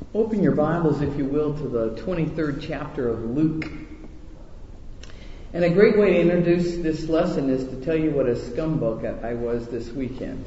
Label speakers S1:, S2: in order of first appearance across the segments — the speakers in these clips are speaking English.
S1: Open your Bibles, if you will, to the 23rd chapter of Luke. And a great way to introduce this lesson is to tell you what a scumbag I was this weekend.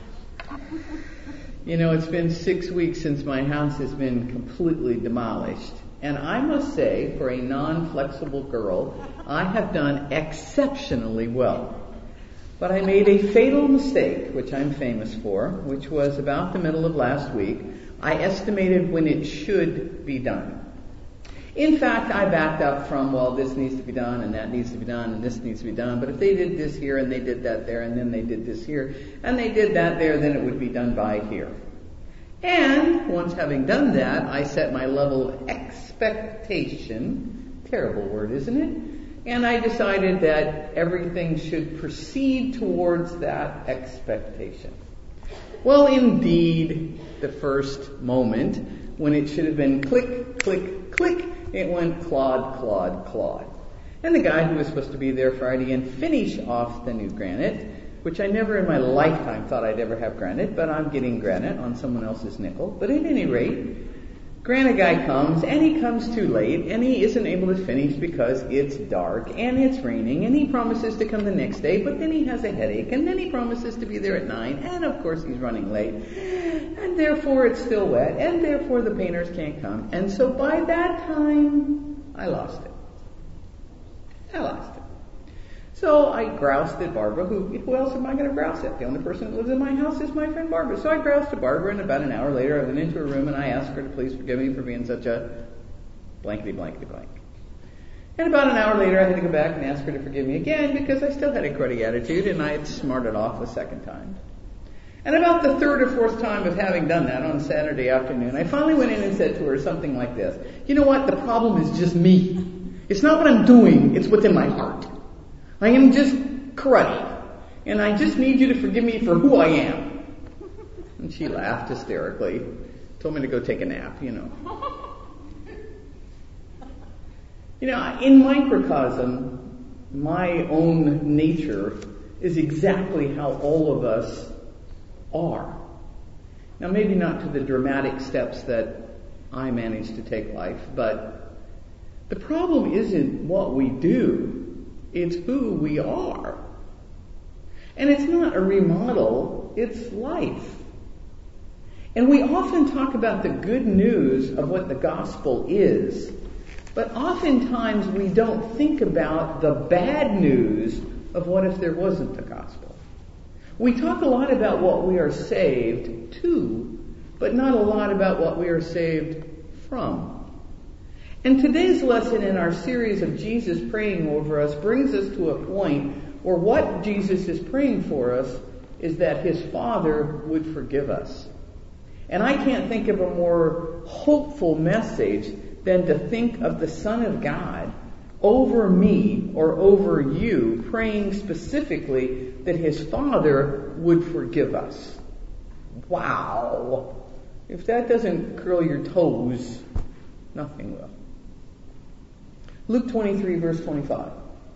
S1: You know, it's been 6 weeks since my house has been completely demolished. And I must say, for a non-flexible girl, I have done exceptionally well. But I made a fatal mistake, which I'm famous for, which was about the middle of last week. I estimated when it should be done. In fact, I backed up from, well, this needs to be done, and that needs to be done, and this needs to be done. But if they did this here, and they did that there, and then they did this here, and they did that there, then it would be done by here. And once having done that, I set my level of expectation, terrible word, isn't it? And I decided that everything should proceed towards that expectation. Well, indeed, the first moment, when it should have been click, click, click, it went clod, clod, clod. And the guy who was supposed to be there Friday and finish off the new granite, which I never in my lifetime thought I'd ever have granite, but I'm getting granite on someone else's nickel. But at any rate, granite guy comes, and he comes too late, and he isn't able to finish because it's dark, and it's raining, and he promises to come the next day, but then he has a headache, and then he promises to be there at 9, and of course he's running late, and therefore it's still wet, and therefore the painters can't come. And so by that time, I lost it. So I groused at Barbara, who else am I going to grouse at? The only person that lives in my house is my friend Barbara. So I groused at Barbara, and about an hour later I went into her room and I asked her to please forgive me for being such a blankety blankety blank. And about an hour later I had to go back and ask her to forgive me again because I still had a cruddy attitude and I had smarted off a second time. And about the third or fourth time of having done that on Saturday afternoon, I finally went in and said to her something like this: you know what, the problem is just me. It's not what I'm doing, it's what's in my heart. I am just cruddy, and I just need you to forgive me for who I am. And she laughed hysterically, told me to go take a nap, You know, in microcosm, my own nature is exactly how all of us are. Now, maybe not to the dramatic steps that I managed to take life, but the problem isn't what we do. It's who we are. And it's not a remodel, it's life. And we often talk about the good news of what the gospel is, but oftentimes we don't think about the bad news of what if there wasn't the gospel. We talk a lot about what we are saved to, but not a lot about what we are saved from. And today's lesson in our series of Jesus praying over us brings us to a point where what Jesus is praying for us is that his Father would forgive us. And I can't think of a more hopeful message than to think of the Son of God over me or over you, praying specifically that his Father would forgive us. Wow! If that doesn't curl your toes, nothing will. Luke 23, verse 25.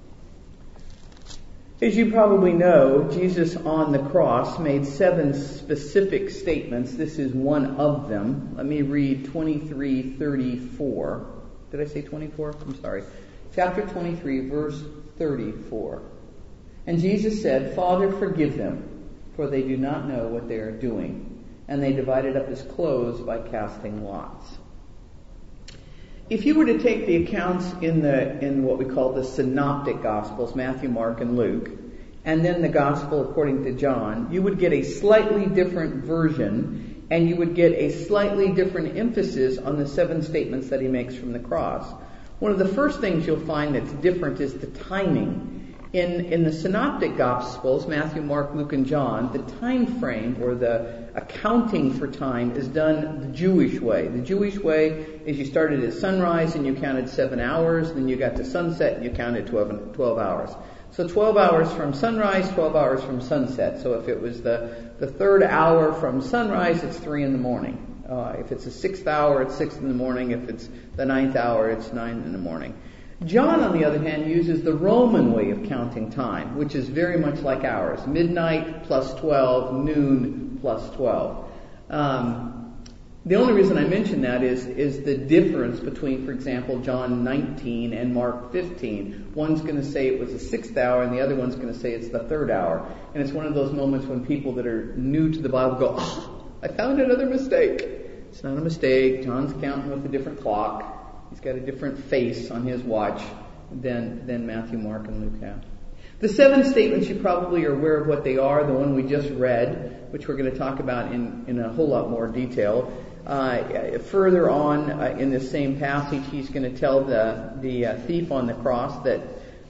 S1: As you probably know, Jesus on the cross made 7 specific statements. This is one of them. Let me read 23:34. Did I say 24? I'm sorry. Chapter 23, verse 34. And Jesus said, "Father, forgive them, for they do not know what they are doing." And they divided up his clothes by casting lots. If you were to take the accounts in what we call the synoptic gospels, Matthew, Mark, and Luke, and then the gospel according to John, you would get a slightly different version, and you would get a slightly different emphasis on the 7 statements that he makes from the cross. One of the first things you'll find that's different is the timing. In the synoptic gospels, Matthew, Mark, Luke, and John, the time frame or the accounting for time is done the Jewish way. The Jewish way is you started at sunrise and you counted 7 hours, then you got to sunset and you counted 12 hours. So 12 hours from sunrise, 12 hours from sunset. So if it was the 3rd hour from sunrise, it's 3 in the morning. If it's the 6th hour, it's 6 in the morning. If it's the 9th hour, it's 9 in the morning. John, on the other hand, uses the Roman way of counting time, which is very much like ours. Midnight plus 12, noon plus 12. The only reason I mention that is the difference between, for example, John 19 and Mark 15. One's going to say it was the 6th hour, and the other one's going to say it's the 3rd hour. And it's one of those moments when people that are new to the Bible go, "Oh, I found another mistake." It's not a mistake. John's counting with a different clock. He's got a different face on his watch than Matthew, Mark, and Luke have. The 7 statements, you probably are aware of what they are. The one we just read, which we're going to talk about in a whole lot more detail. Further on in this same passage, he's going to tell the thief on the cross that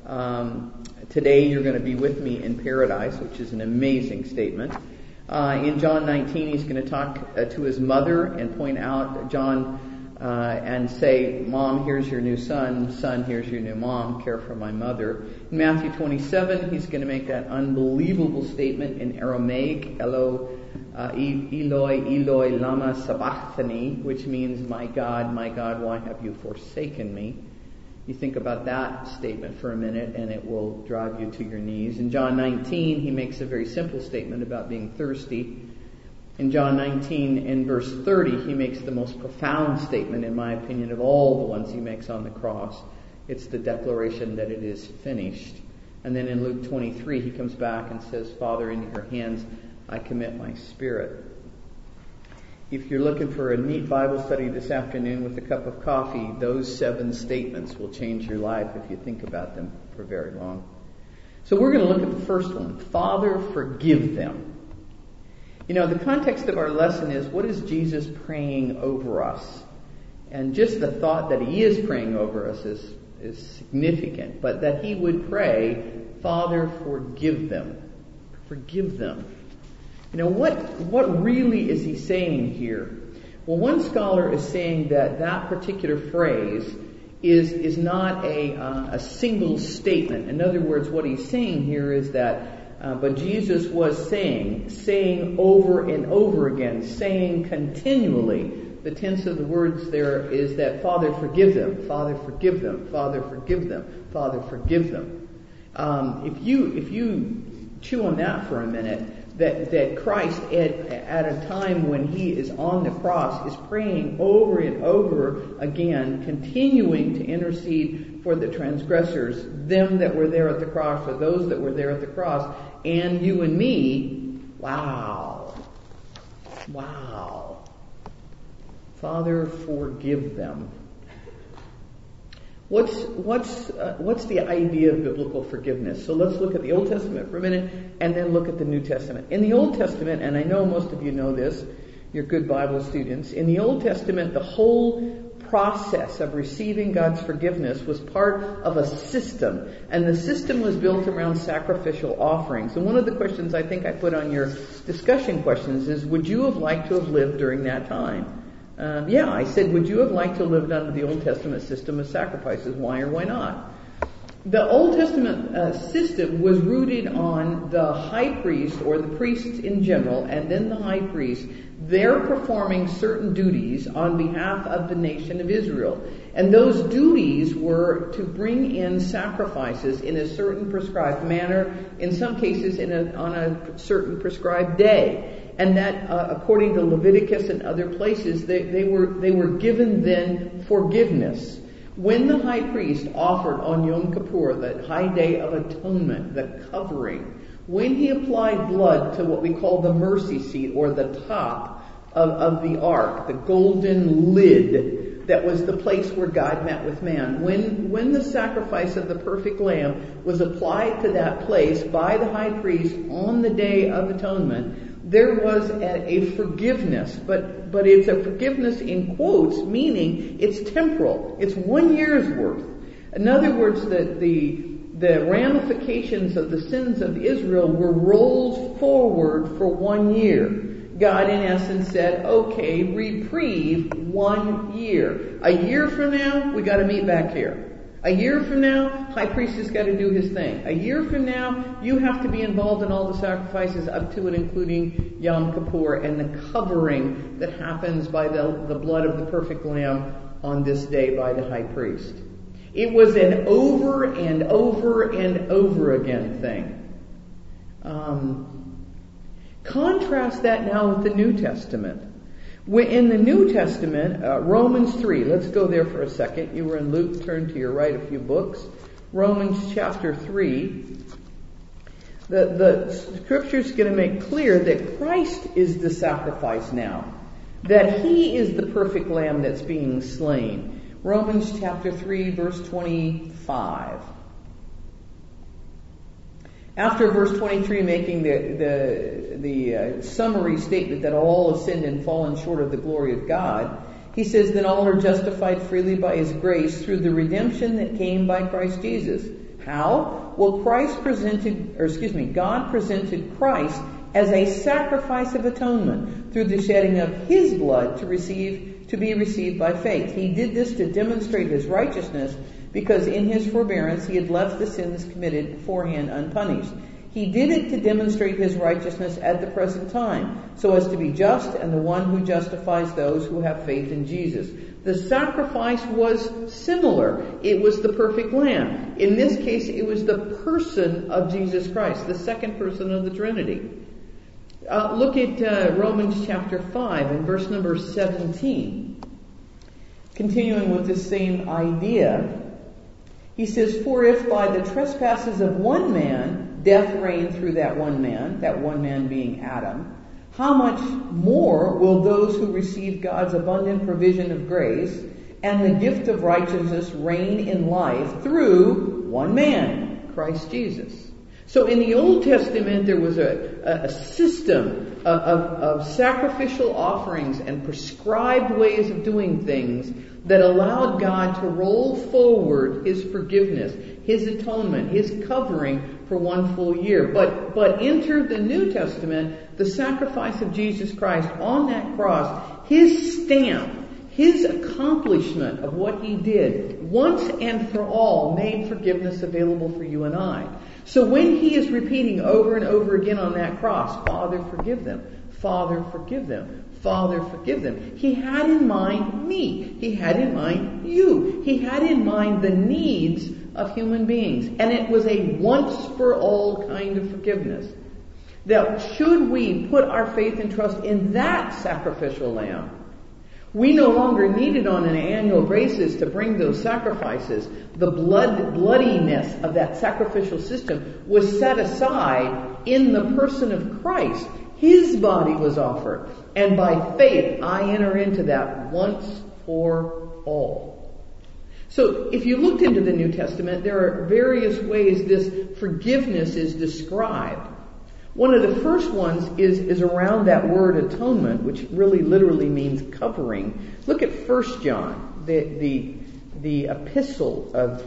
S1: today you're going to be with me in paradise, which is an amazing statement. In John 19, he's going to talk to his mother and point out John and say, "Mom, here's your new son. Son, here's your new mom. Care for my mother." In Matthew 27, he's going to make that unbelievable statement in Aramaic, Eloi, Eloi, lama sabachthani, which means, my God, why have you forsaken me?" You think about that statement for a minute and it will drive you to your knees. In John 19, he makes a very simple statement about being thirsty. In John 19, in verse 30, he makes the most profound statement, in my opinion, of all the ones he makes on the cross. It's the declaration that it is finished. And then in Luke 23, he comes back and says, "Father, into your hands I commit my spirit." If you're looking for a neat Bible study this afternoon with a cup of coffee, those 7 statements will change your life if you think about them for very long. So we're going to look at the first one. Father, forgive them. You know, the context of our lesson is, what is Jesus praying over us? And just the thought that he is praying over us is significant. But that he would pray, Father, forgive them. Forgive them. You know, what really is he saying here? Well, one scholar is saying that particular phrase is not a single statement. In other words, what he's saying here is that, but Jesus was saying over and over again, saying continually. The tense of the words there is that, Father, forgive them, Father, forgive them, Father, forgive them, Father, forgive them. If you chew on that for a minute, that Christ at a time when he is on the cross is praying over and over again, continuing to intercede for the transgressors, them that were there at the cross, or those that were there at the cross, and you and me. Wow. Father, forgive them. What's the idea of biblical forgiveness? So let's look at the Old Testament for a minute and then look at the New Testament. In the Old Testament, and I know most of you know this, you're good Bible students, in the Old Testament, the whole process of receiving God's forgiveness was part of a system. And the system was built around sacrificial offerings. And one of the questions I think I put on your discussion questions is, would you have liked to have lived during that time? I said, would you have liked to have lived under the Old Testament system of sacrifices? Why or why not? The Old Testament system was rooted on the high priest, or the priests in general, and then the high priest. They're performing certain duties on behalf of the nation of Israel. And those duties were to bring in sacrifices in a certain prescribed manner, in some cases on a certain prescribed day. And that, according to Leviticus and other places, they were given then forgiveness. When the high priest offered on Yom Kippur, the high day of atonement, the covering, when he applied blood to what we call the mercy seat, or the top of the ark, the golden lid that was the place where God met with man, when the sacrifice of the perfect lamb was applied to that place by the high priest on the day of atonement, there was a forgiveness, but it's a forgiveness in quotes, meaning it's temporal. It's 1 year's worth. In other words, the ramifications of the sins of Israel were rolled forward for 1 year. God, in essence, said, okay, reprieve 1 year. A year from now, we got to meet back here. A year from now, high priest has got to do his thing. A year from now, you have to be involved in all the sacrifices up to and including Yom Kippur and the covering that happens by the blood of the perfect lamb on this day by the high priest. It was an over and over and over again thing. Contrast that now with the New Testament. In the New Testament, Romans 3, let's go there for a second. You were in Luke, turn to your right a few books. Romans chapter 3. The scripture's going to make clear that Christ is the sacrifice now. That He is the perfect lamb that's being slain. Romans chapter 3, verse 25. After verse 23 making the summary statement that all have sinned and fallen short of the glory of God, he says, then all are justified freely by His grace through the redemption that came by Christ Jesus. How? Well, God presented Christ as a sacrifice of atonement through the shedding of His blood to be received by faith. He did this to demonstrate His righteousness, because in His forbearance He had left the sins committed beforehand unpunished. He did it to demonstrate His righteousness at the present time, so as to be just and the one who justifies those who have faith in Jesus. The sacrifice was similar. It was the perfect lamb. In this case, it was the person of Jesus Christ, the second person of the Trinity. Look at Romans chapter 5 and verse number 17. Continuing with the same idea, he says, for if by the trespasses of one man death reigned through that one man being Adam, how much more will those who receive God's abundant provision of grace and the gift of righteousness reign in life through one man, Christ Jesus? So in the Old Testament, there was a system of sacrificial offerings and prescribed ways of doing things that allowed God to roll forward His forgiveness, His atonement, His covering for one full year. But enter the New Testament, the sacrifice of Jesus Christ on that cross, His stamp, His accomplishment of what He did once and for all made forgiveness available for you and I. So when He is repeating over and over again on that cross, Father, forgive them, Father, forgive them, Father, forgive them, He had in mind me. He had in mind you. He had in mind the needs of human beings. And it was a once-for-all kind of forgiveness. That should we put our faith and trust in that sacrificial lamb, we no longer needed on an annual basis to bring those sacrifices. The bloodiness of that sacrificial system was set aside in the person of Christ. His body was offered. And by faith, I enter into that once for all. So if you looked into the New Testament, there are various ways this forgiveness is described. One of the first ones is around that word atonement, which really literally means covering. Look at 1 John, the epistle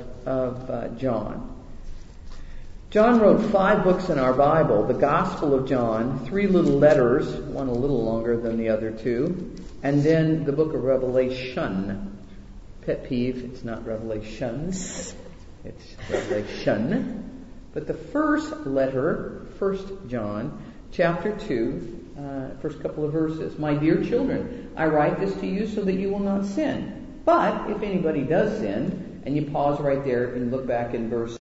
S1: of John. John wrote 5 books in our Bible, the Gospel of John, 3 little letters, one a little longer than the other 2, and then the book of Revelation. Pet peeve, it's not Revelations, it's Revelation. But the first letter, 1 John, chapter 2, first couple of verses. My dear children, I write this to you so that you will not sin. But if anybody does sin, and you pause right there and look back in verse